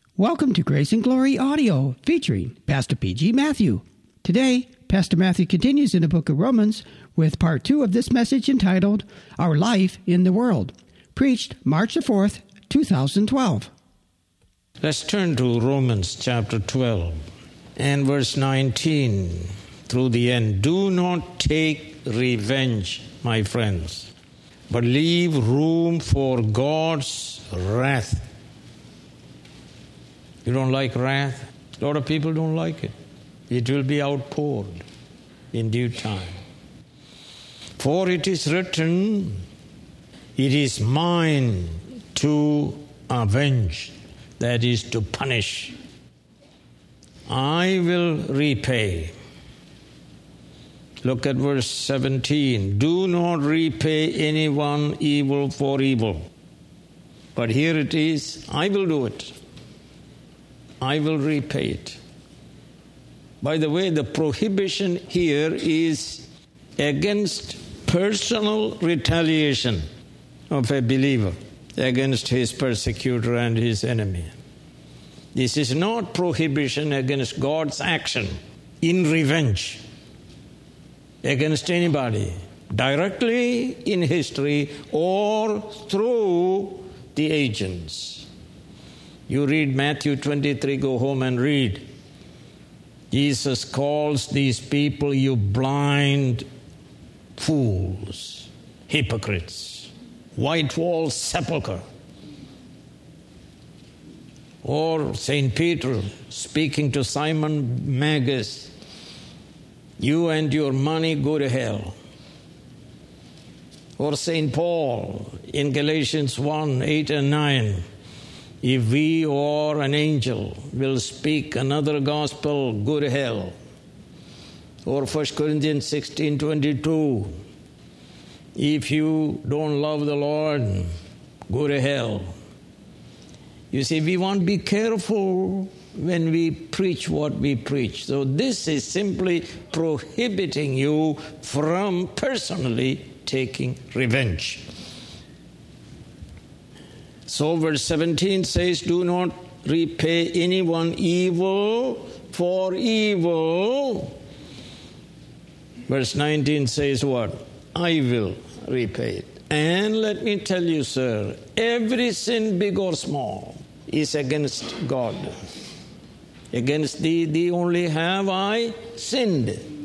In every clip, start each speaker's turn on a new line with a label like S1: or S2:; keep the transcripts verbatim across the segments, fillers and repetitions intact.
S1: Welcome to Grace and Glory Audio, featuring Pastor P G. Matthew. Today, Pastor Matthew continues in the book of Romans with part two of this message entitled, Our Life in the World, preached March the fourth, two thousand twelve.
S2: Let's turn to Romans chapter twelve and verse nineteen through the end. Do not take revenge, my friends, but leave room for God's wrath. You don't like wrath? A lot of people don't like it. It will be outpoured in due time. For it is written, it is mine to avenge, that is to punish. I will repay. Look at verse seventeen. Do not repay anyone evil for evil. But here it is, I will do it. I will repay it. By the way, the prohibition here is against personal retaliation of a believer against his persecutor and his enemy. This is not prohibition against God's action in revenge against anybody, directly in history or through the agents. You read Matthew twenty-three, go home and read. Jesus calls these people, you blind fools, hypocrites, white wall sepulchre. Or Saint Peter speaking to Simon Magus, you and your money go to hell. Or Saint Paul in Galatians one, eight and nine, if we or an angel will speak another gospel, go to hell. Or First Corinthians sixteen, twenty-two, if you don't love the Lord, go to hell. You see, we want to be careful when we preach what we preach. So this is simply prohibiting you from personally taking revenge. So verse seventeen says, do not repay anyone evil for evil. Verse nineteen says what? I will repay it. And let me tell you, sir, every sin, big or small, is against God. Against thee, thee only have I sinned.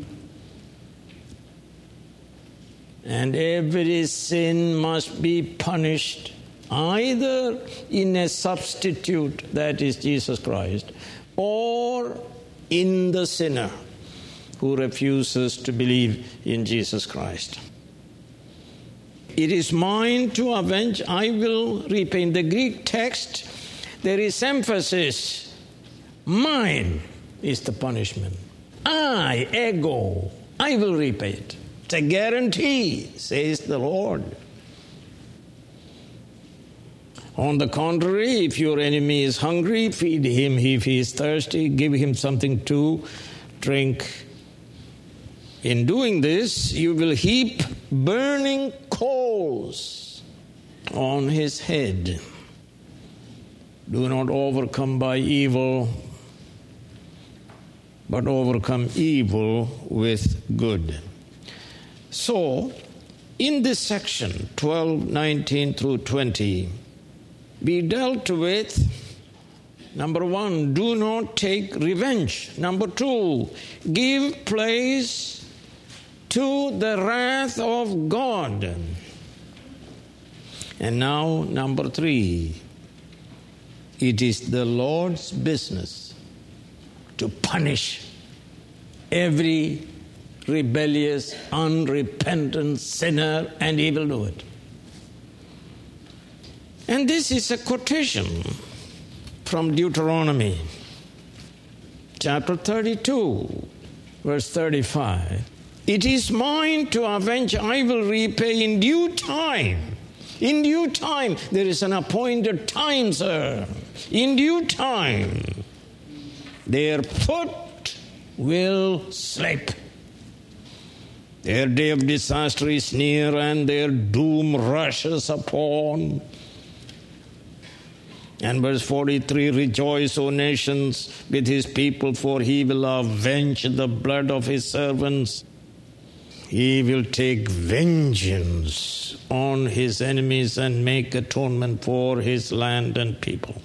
S2: And every sin must be punished either in a substitute, that is Jesus Christ, or in the sinner who refuses to believe in Jesus Christ. It is mine to avenge, I will repay. In the Greek text, there is emphasis. Mine is the punishment. I, ego, I will repay it. It's a guarantee, says the Lord. On the contrary, if your enemy is hungry, feed him. If he is thirsty, give him something to drink. In doing this, you will heap burning coals on his head. Do not overcome by evil, but overcome evil with good. So, in this section, twelve, nineteen through twenty, we dealt with, number one, do not take revenge. Number two, give place to the wrath of God. And now, number three, it is the Lord's business to punish every rebellious, unrepentant sinner and evildoer. And this is a quotation from Deuteronomy, chapter thirty-two, verse thirty-five. It is mine to avenge, I will repay in due time. In due time. There is an appointed time, sir. In due time. Their foot will slip. Their day of disaster is near and their doom rushes upon. And verse forty-three, rejoice, O nations, with his people, for he will avenge the blood of his servants. He will take vengeance on his enemies and make atonement for his land and people.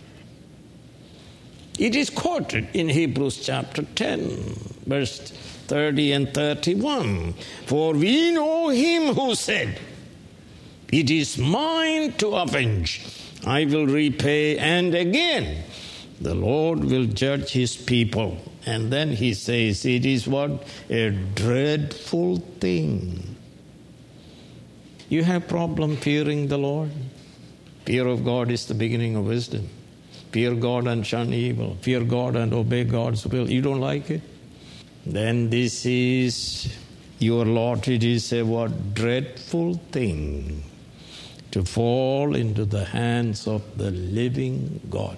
S2: It is quoted in Hebrews chapter ten, verse thirty and thirty-one. For we know him who said, it is mine to avenge. I will repay, and again the Lord will judge his people. And then he says, it is what? A dreadful thing. You have problem fearing the Lord? Fear of God is the beginning of wisdom. Fear God and shun evil. Fear God and obey God's will. You don't like it? Then this is your lot. It is a what? Dreadful thing to fall into the hands of the living God.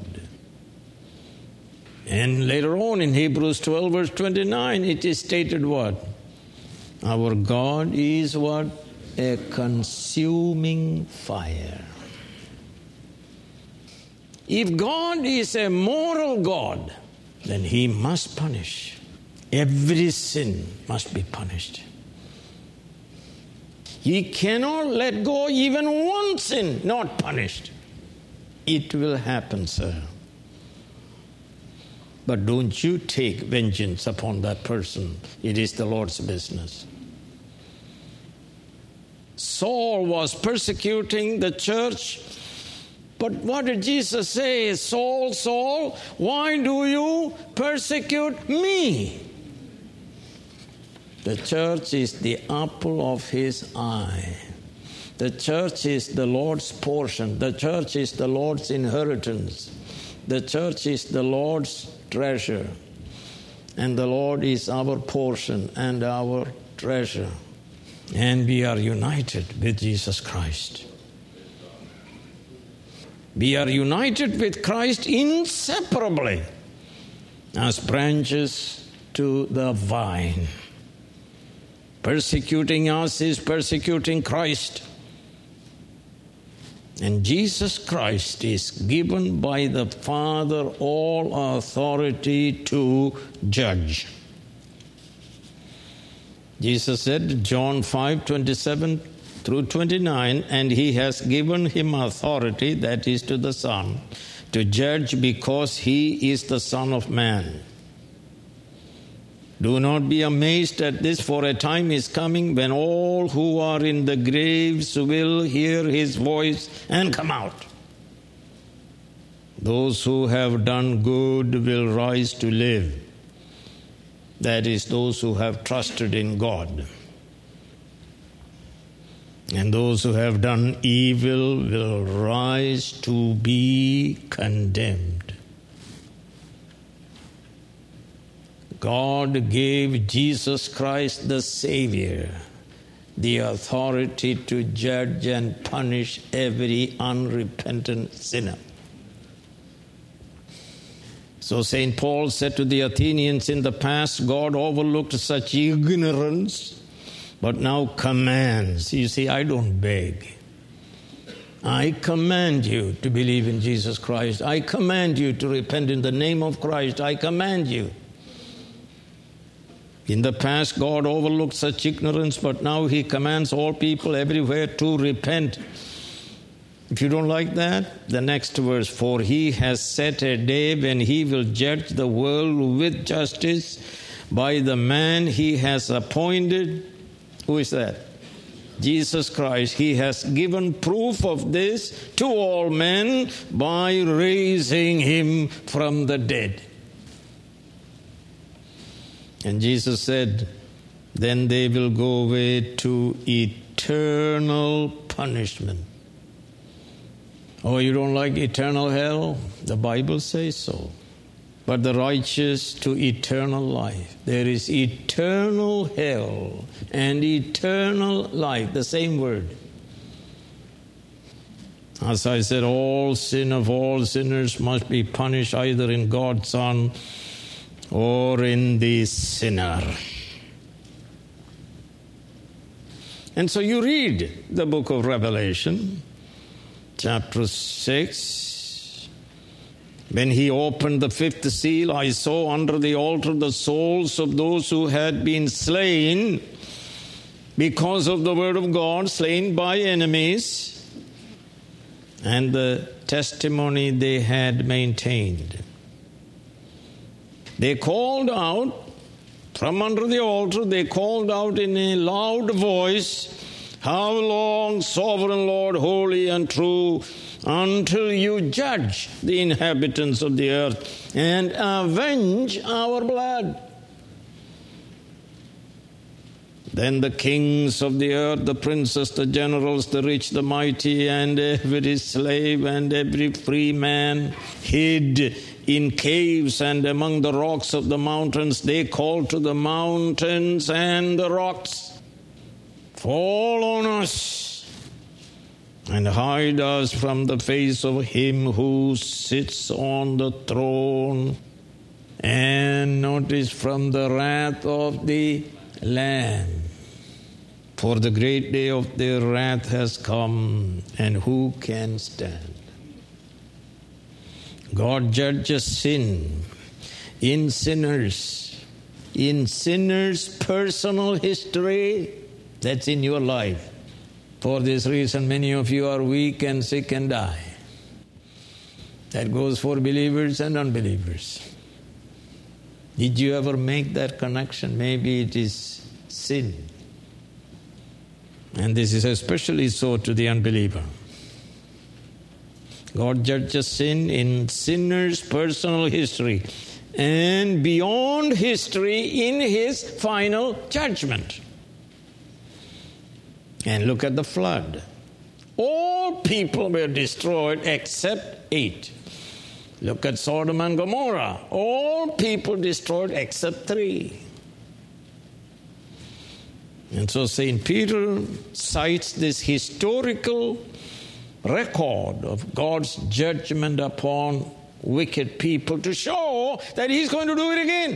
S2: And later on in Hebrews twelve verse twenty-nine, it is stated what? Our God is what? A consuming fire. If God is a moral God, then he must punish. Every sin must be punished. He cannot let go even one sin not punished. It will happen, sir. But don't you take vengeance upon that person. It is the Lord's business. Saul was persecuting the church. But what did Jesus say? Saul, Saul, why do you persecute me? The church is the apple of his eye. The church is the Lord's portion. The church is the Lord's inheritance. The church is the Lord's treasure. And the Lord is our portion and our treasure. And we are united with Jesus Christ. We are united with Christ inseparably as branches to the vine. Persecuting us is persecuting Christ. And Jesus Christ is given by the Father all authority to judge. Jesus said, John five twenty-seven through twenty-nine, and he has given him authority, that is to the Son, to judge because he is the Son of Man. Do not be amazed at this, for a time is coming when all who are in the graves will hear his voice and come out. Those who have done good will rise to live. That is, those who have trusted in God. And those who have done evil will rise to be condemned. God gave Jesus Christ the Savior the authority to judge and punish every unrepentant sinner. So Saint Paul said to the Athenians, in the past God overlooked such ignorance, but now commands. You see, I don't beg. I command you to believe in Jesus Christ. I command you to repent in the name of Christ. I command you. In the past, God overlooked such ignorance, but now he commands all people everywhere to repent. If you don't like that, the next verse, for he has set a day when he will judge the world with justice by the man he has appointed. Who is that? Jesus Christ. He has given proof of this to all men by raising him from the dead. And Jesus said, then they will go away to eternal punishment. Oh, you don't like eternal hell? The Bible says so. But the righteous to eternal life. There is eternal hell and eternal life, the same word. As I said, all sin of all sinners must be punished either in God's Son or in the sinner. And so you read the book of Revelation, chapter six, When he opened the fifth seal, I saw under the altar the souls of those who had been slain because of the word of God, slain by enemies, and the testimony they had maintained. They called out from under the altar, they called out in a loud voice, "How long, sovereign Lord, holy and true, until you judge the inhabitants of the earth and avenge our blood?" Then the kings of the earth, the princes, the generals, the rich, the mighty, and every slave and every free man hid in caves and among the rocks of the mountains. They called to the mountains and the rocks, "Fall on us and hide us from the face of him who sits on the throne, and notice, from the wrath of the Lamb. For the great day of their wrath has come, and who can stand?" God judges sin in sinners, in sinners' personal history. That's in your life. For this reason, many of you are weak and sick and die. That goes for believers and unbelievers. Did you ever make that connection? Maybe it is sin. And this is especially so to the unbeliever. God judges sin in sinners' personal history and beyond history in his final judgment. And look at the flood. All people were destroyed except eight. Look at Sodom and Gomorrah. All people destroyed except three. And so Saint Peter cites this historical record of God's judgment upon wicked people to show that he's going to do it again.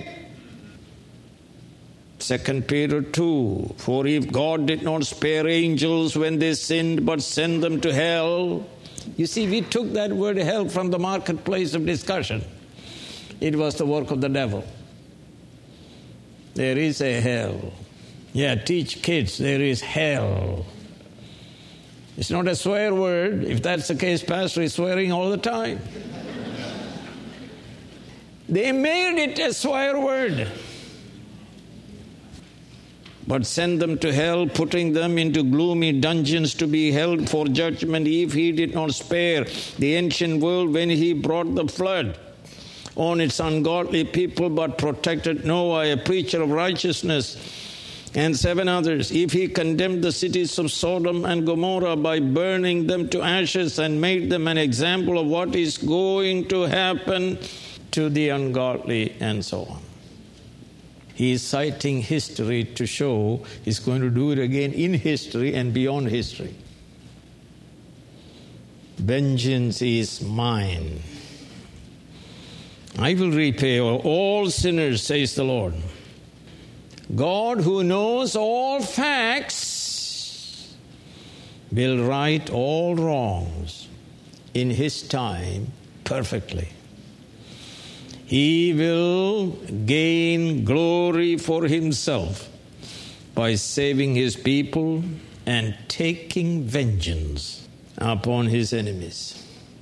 S2: Second Peter two, "For if God did not spare angels when they sinned, but sent them to hell." You see, we took that word hell from the marketplace of discussion. It was the work of the devil. There is a hell. Yeah, teach kids there is hell. It's not a swear word. If that's the case, Pastor is swearing all the time. They made it a swear word. "But send them to hell, putting them into gloomy dungeons to be held for judgment, if he did not spare the ancient world when he brought the flood on its ungodly people, but protected Noah, a preacher of righteousness, and seven others. If he condemned the cities of Sodom and Gomorrah by burning them to ashes and made them an example of what is going to happen to the ungodly," and so on. He is citing history to show he's going to do it again in history and beyond history. "Vengeance is mine. I will repay all sinners, says the Lord." God, who knows all facts, will right all wrongs in his time perfectly. He will gain glory for himself by saving his people and taking vengeance upon his enemies.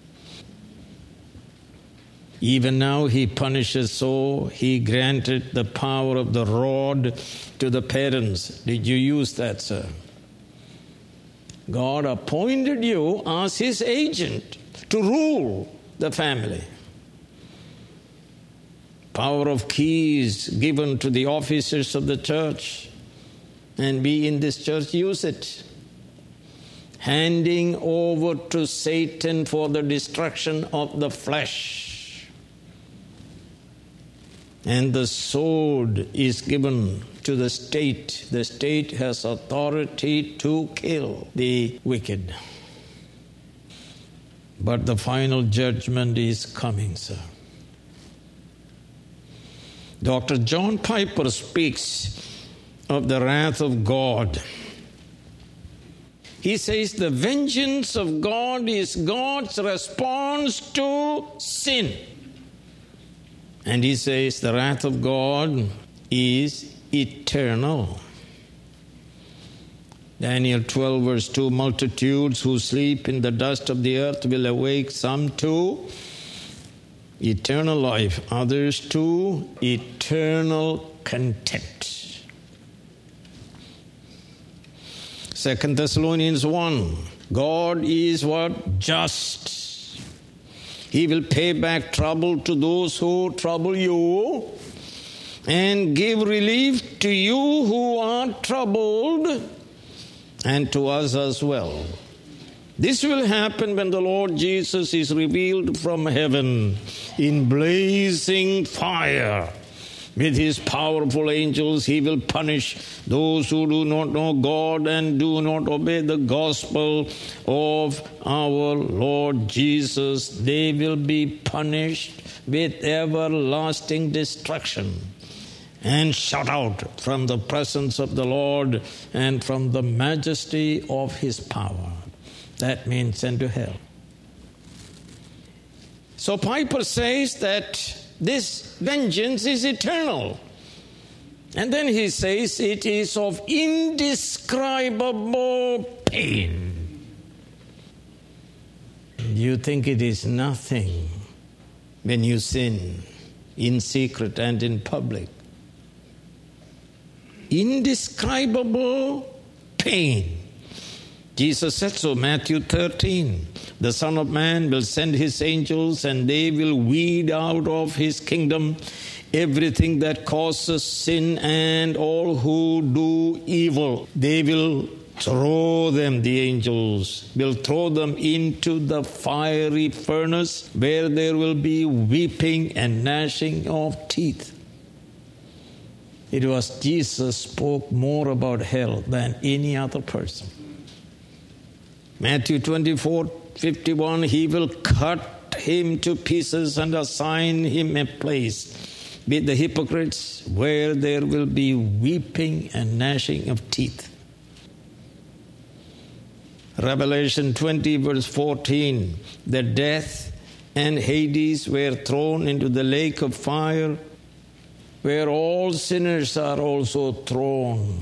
S2: Even now he punishes, so he granted the power of the rod to the parents. Did you use that, sir? God appointed you as his agent to rule the family. Power of keys given to the officers of the church, and we in this church use it. Handing over to Satan for the destruction of the flesh. And the sword is given to the state. The state has authority to kill the wicked. But the final judgment is coming, sir. Doctor John Piper speaks of the wrath of God. He says the vengeance of God is God's response to sin. And he says the wrath of God is eternal. Daniel twelve verse two, multitudes who sleep in the dust of the earth will awake, some to eternal life, others to eternal contempt. Second Thessalonians one, God is what? Just. He will pay back trouble to those who trouble you and give relief to you who are troubled, and to us as well. This will happen when the Lord Jesus is revealed from heaven in blazing fire. With his powerful angels, he will punish those who do not know God and do not obey the gospel of our Lord Jesus. They will be punished with everlasting destruction and shut out from the presence of the Lord and from the majesty of his power. That means sent to hell. So Piper says that this vengeance is eternal. And then he says it is of indescribable pain. You think it is nothing when you sin in secret and in public. Indescribable pain. Jesus said so, Matthew thirteen. The Son of Man will send his angels and they will weed out of his kingdom everything that causes sin and all who do evil. They will throw them, the angels, will throw them into the fiery furnace where there will be weeping and gnashing of teeth. It was Jesus spoke more about hell than any other person. Matthew twenty-four fifty-one, he will cut him to pieces and assign him a place with the hypocrites where there will be weeping and gnashing of teeth. Revelation twenty verse fourteen, the death and Hades were thrown into the lake of fire, where all sinners are also thrown.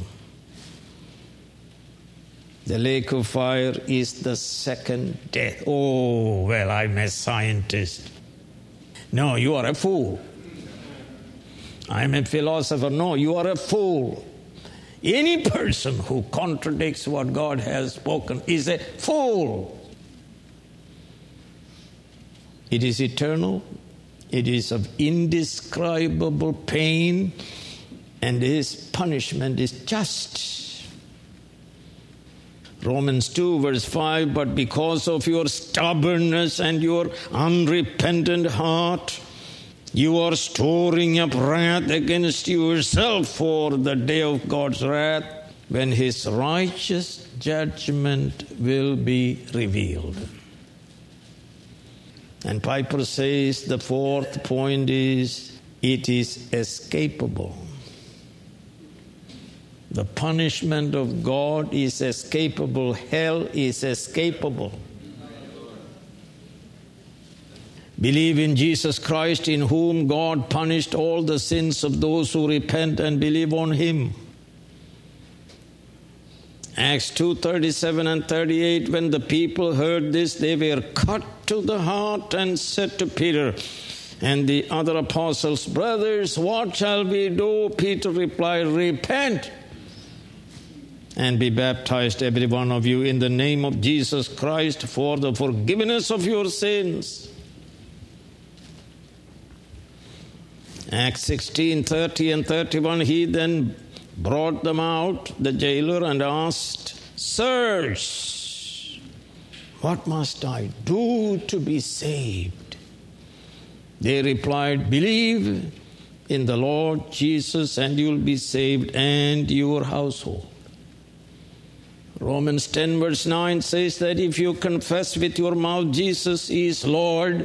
S2: The lake of fire is the second death. Oh, well, I'm a scientist. No, you are a fool. I'm a philosopher. No, you are a fool. Any person who contradicts what God has spoken is a fool. It is eternal. It is of indescribable pain, and his punishment is just. Romans two verse five, but because of your stubbornness and your unrepentant heart, you are storing up wrath against yourself for the day of God's wrath, when his righteous judgment will be revealed. And Piper says the fourth point is, it is escapable. The punishment of God is escapable. Hell is escapable. Believe in Jesus Christ, in whom God punished all the sins of those who repent and believe on him. Acts two thirty-seven and thirty-eight, when the people heard this, they were cut to the heart and said to Peter and the other apostles, brothers, what shall we do? Peter replied, repent and be baptized, every one of you, in the name of Jesus Christ for the forgiveness of your sins. Acts sixteen thirty and thirty-one, he then brought them out, the jailer, and asked, sirs, what must I do to be saved? They replied, believe in the Lord Jesus and you will be saved and your household. Romans ten verse nine says that if you confess with your mouth Jesus is Lord,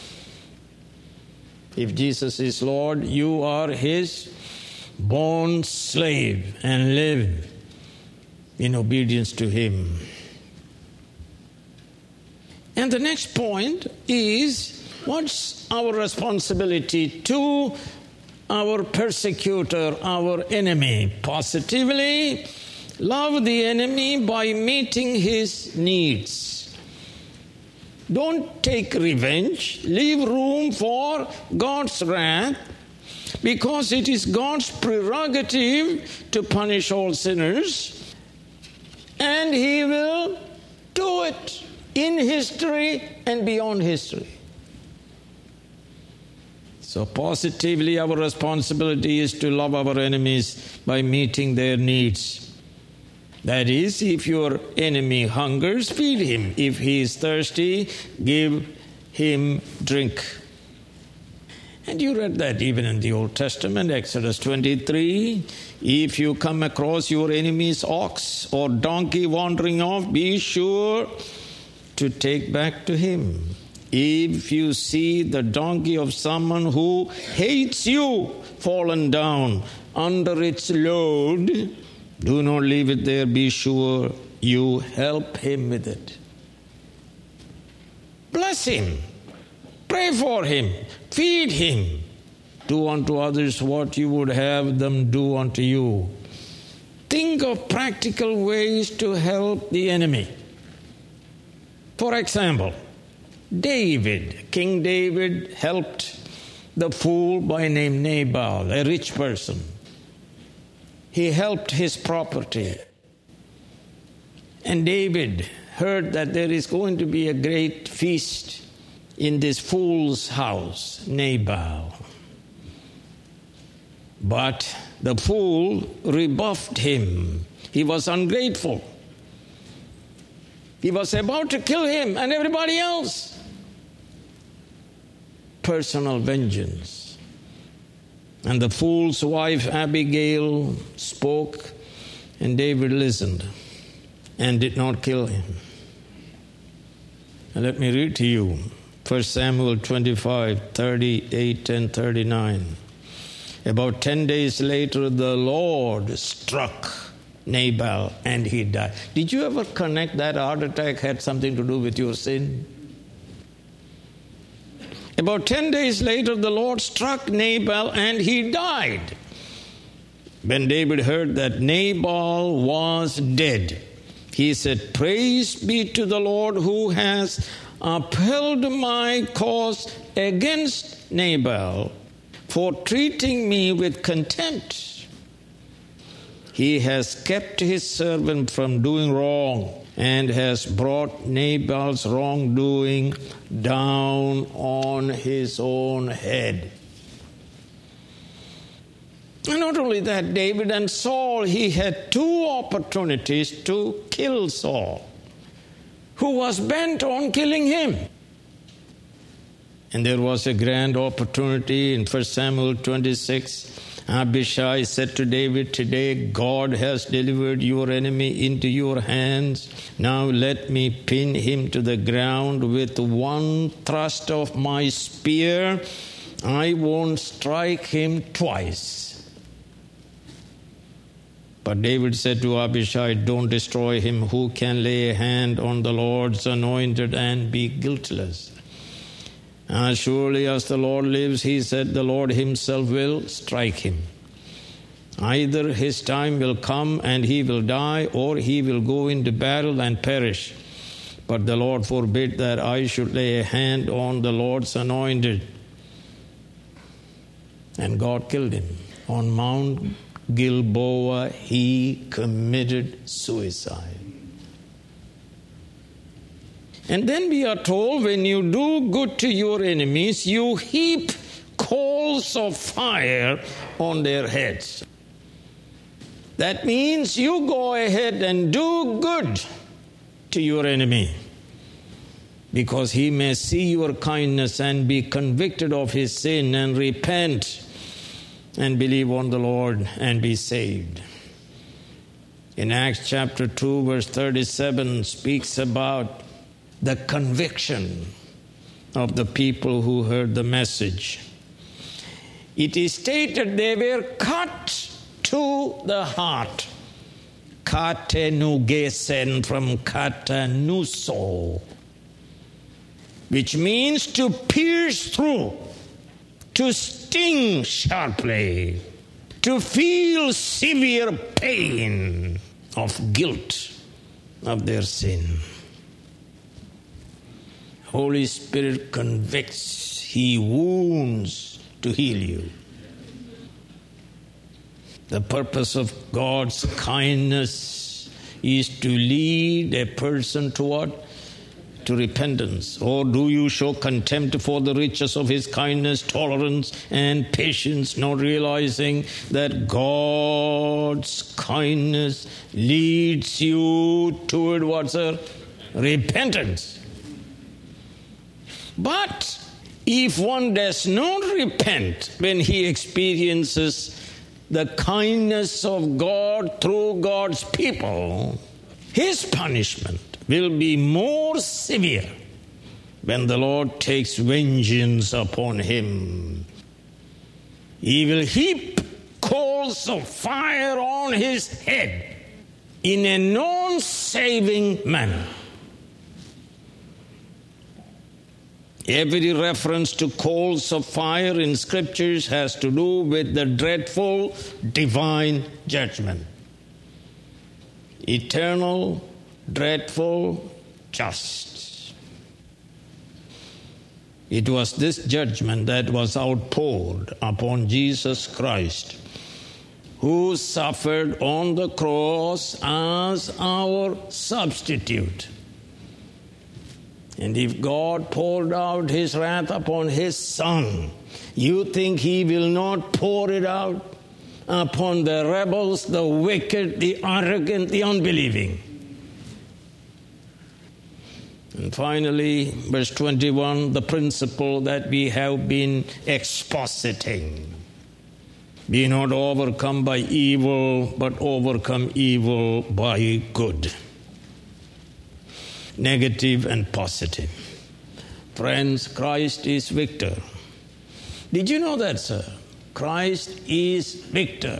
S2: if Jesus is Lord, you are his born slave and live in obedience to him. And the next point is What's our responsibility to our persecutor, our enemy? Positively, love the enemy by meeting his needs. Don't take revenge. Leave room for God's wrath, because it is God's prerogative to punish all sinners, and He will do it in history and beyond history. So positively, our responsibility is to love our enemies by meeting their needs. That is, if your enemy hungers, feed him. If he is thirsty, give him drink. And you read that even in the Old Testament, Exodus twenty-three. If you come across your enemy's ox or donkey wandering off, be sure to take back to him. If you see the donkey of someone who hates you fallen down under its load, do not leave it there. Be sure you help him with it. Bless him. Pray for him. Feed him. Do unto others what you would have them do unto you. Think of practical ways to help the enemy. For example, David, King David helped the fool by name Nabal, a rich person. He helped his property. And David heard that there is going to be a great feast in this fool's house, Nabal. But the fool rebuffed him. He was ungrateful. He was about to kill him and everybody else. Personal vengeance. And the fool's wife Abigail spoke, and David listened and did not kill him. And let me read to you First Samuel twenty-five, thirty-eight and thirty-nine. About ten days later, the Lord struck Nabal and he died. Did you ever connect that heart attack had something to do with your sin? About ten days later, the Lord struck Nabal and he died. When David heard that Nabal was dead, he said, "Praise be to the Lord who has upheld my cause against Nabal for treating me with contempt. He has kept his servant from doing wrong and has brought Nabal's wrongdoing down on his own head." And not only that, David and Saul, he had two opportunities to kill Saul, who was bent on killing him. And there was a grand opportunity in First Samuel twenty-six. Abishai said to David, "Today God has delivered your enemy into your hands. Now let me pin him to the ground with one thrust of my spear. I won't strike him twice." But David said to Abishai, "Don't destroy him. Who can lay a hand on the Lord's anointed and be guiltless? As surely as the Lord lives," he said, "the Lord himself will strike him. Either his time will come and he will die, or he will go into battle and perish. But the Lord forbid that I should lay a hand on the Lord's anointed." And God killed him. On Mount Gilboa, he committed suicide. And then we are told, when you do good to your enemies, you heap coals of fire on their heads. That means you go ahead and do good to your enemy, because he may see your kindness and be convicted of his sin and repent and believe on the Lord and be saved. In Acts chapter two, verse thirty-seven, speaks about the conviction of the people who heard the message. It is stated they were cut to the heart. Katenugesen from katanuso. which means to pierce through, to sting sharply, to feel severe pain of guilt of their sin. Holy Spirit convicts, He wounds to heal you. The purpose of God's kindness is to lead a person to what? To repentance. Or do you show contempt for the riches of His kindness, tolerance, and patience, not realizing that God's kindness leads you toward what, sir? Repentance. But if one does not repent when he experiences the kindness of God through God's people, his punishment will be more severe when the Lord takes vengeance upon him. He will heap coals of fire on his head in a non-saving manner. Every reference to coals of fire in Scriptures has to do with the dreadful divine judgment. Eternal, dreadful, just. It was this judgment that was outpoured upon Jesus Christ, who suffered on the cross as our substitute. And if God poured out His wrath upon His Son, you think He will not pour it out upon the rebels, the wicked, the arrogant, the unbelieving? And finally, verse twenty-one, the principle that we have been expositing. Be not overcome by evil, but overcome evil by good. Negative and positive. Friends, Christ is victor. Did you know that, sir? Christ is victor.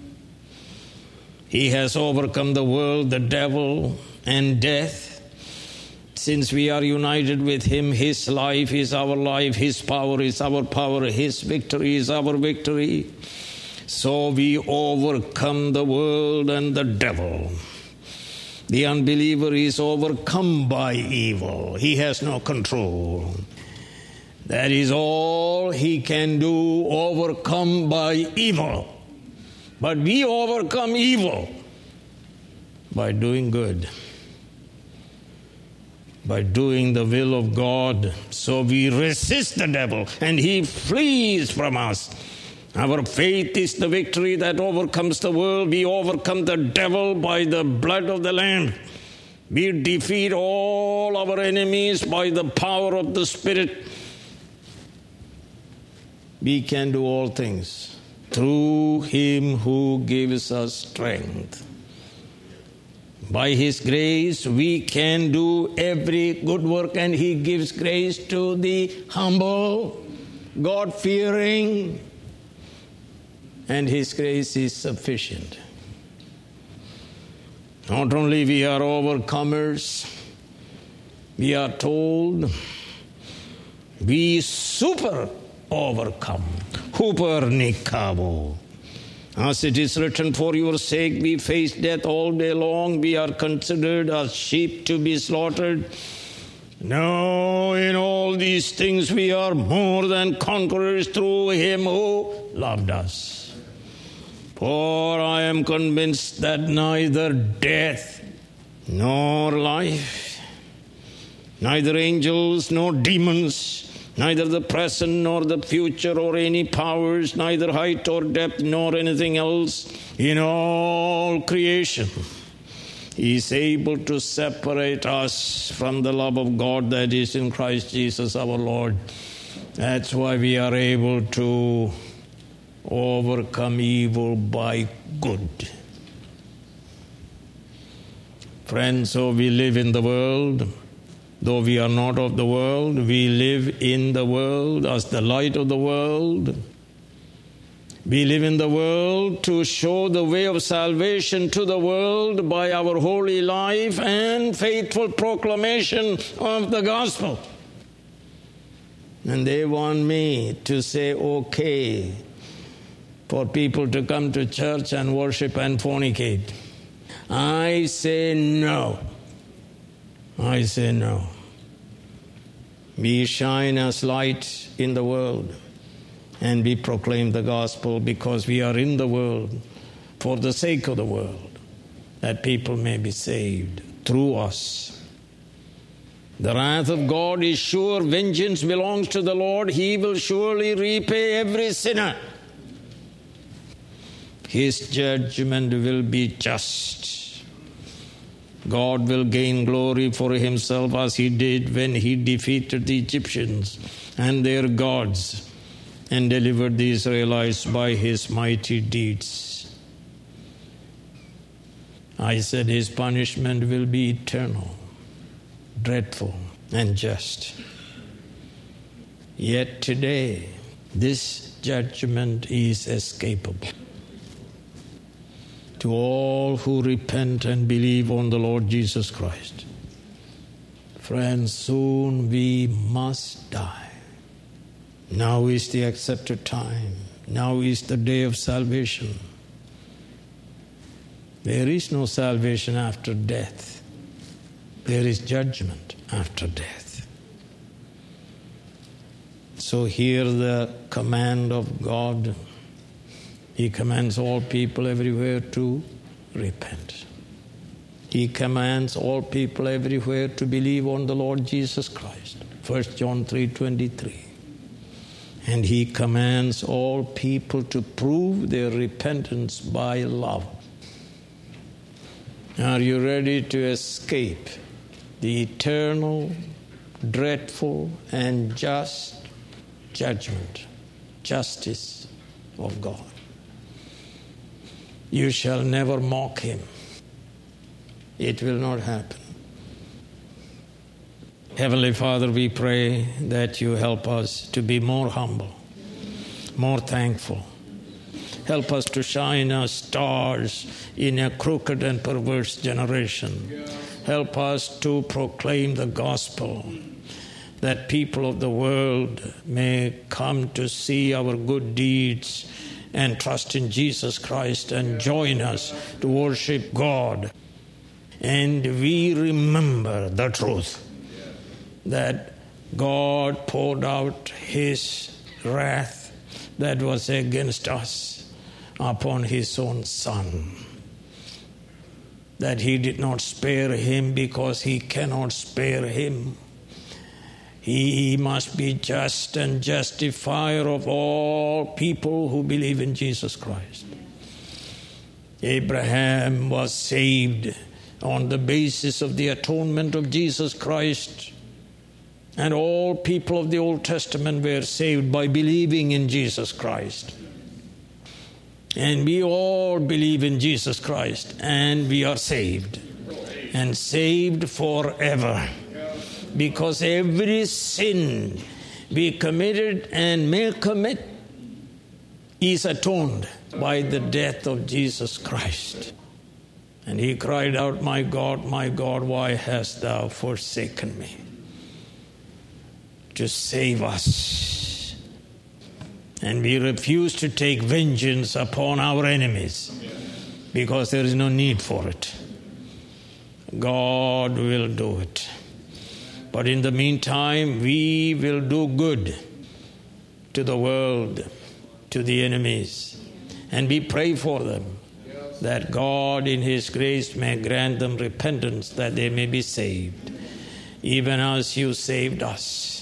S2: He has overcome the world, the devil, and death. Since we are united with Him, His life is our life, His power is our power, His victory is our victory. So we overcome the world and the devil. The unbeliever is overcome by evil. He has no control. That is all he can do, overcome by evil. But we overcome evil by doing good, by doing the will of God. So we resist the devil and he flees from us. Our faith is the victory that overcomes the world. We overcome the devil by the blood of the Lamb. We defeat all our enemies by the power of the Spirit. We can do all things through Him who gives us strength. By His grace, we can do every good work, and He gives grace to the humble, God-fearing, and His grace is sufficient. Not only we are overcomers, we are told we super overcome. Huper nikabo. As it is written, for your sake we face death all day long. We are considered as sheep to be slaughtered. No, in all these things we are more than conquerors through Him who loved us. For I am convinced that neither death nor life, neither angels nor demons, neither the present nor the future or any powers, neither height or depth nor anything else in all creation is able to separate us from the love of God that is in Christ Jesus our Lord. That's why we are able to overcome evil by good. Friends, so we live in the world. Though we are not of the world, we live in the world as the light of the world. We live in the world to show the way of salvation to the world by our holy life and faithful proclamation of the gospel. And they want me to say okay for people to come to church and worship and fornicate. I say no. I say no. We shine as light in the world, and we proclaim the gospel because we are in the world for the sake of the world, that people may be saved through us. The wrath of God is sure. Vengeance belongs to the Lord. He will surely repay every sinner. His judgment will be just. God will gain glory for himself as he did when he defeated the Egyptians and their gods and delivered the Israelites by his mighty deeds. I said his punishment will be eternal, dreadful, and just. Yet today, this judgment is escapable to all who repent and believe on the Lord Jesus Christ. Friends, soon we must die. Now is the accepted time. Now is the day of salvation. There is no salvation after death. There is judgment after death. So hear the command of God. He commands all people everywhere to repent. He commands all people everywhere to believe on the Lord Jesus Christ. First John three twenty-three. And he commands all people to prove their repentance by love. Are you ready to escape the eternal, dreadful, and just judgment, justice of God? You shall never mock him. It will not happen. Heavenly Father, we pray that you help us to be more humble, more thankful. Help us to shine as stars in a crooked and perverse generation. Help us to proclaim the gospel, that people of the world may come to see our good deeds and trust in Jesus Christ and join us to worship God. And we remember the truth that God poured out his wrath that was against us upon his own Son. That he did not spare him because he cannot spare him. He must be just and justifier of all people who believe in Jesus Christ. Abraham was saved on the basis of the atonement of Jesus Christ. And all people of the Old Testament were saved by believing in Jesus Christ. And we all believe in Jesus Christ, and we are saved. And saved forever. Because every sin we committed and may commit is atoned by the death of Jesus Christ. And he cried out, "My God, my God, why hast thou forsaken me?" To save us. And we refuse to take vengeance upon our enemies because there is no need for it. God will do it. But in the meantime, we will do good to the world, to the enemies, and we pray for them, that God in his grace may grant them repentance, that they may be saved, even as you saved us.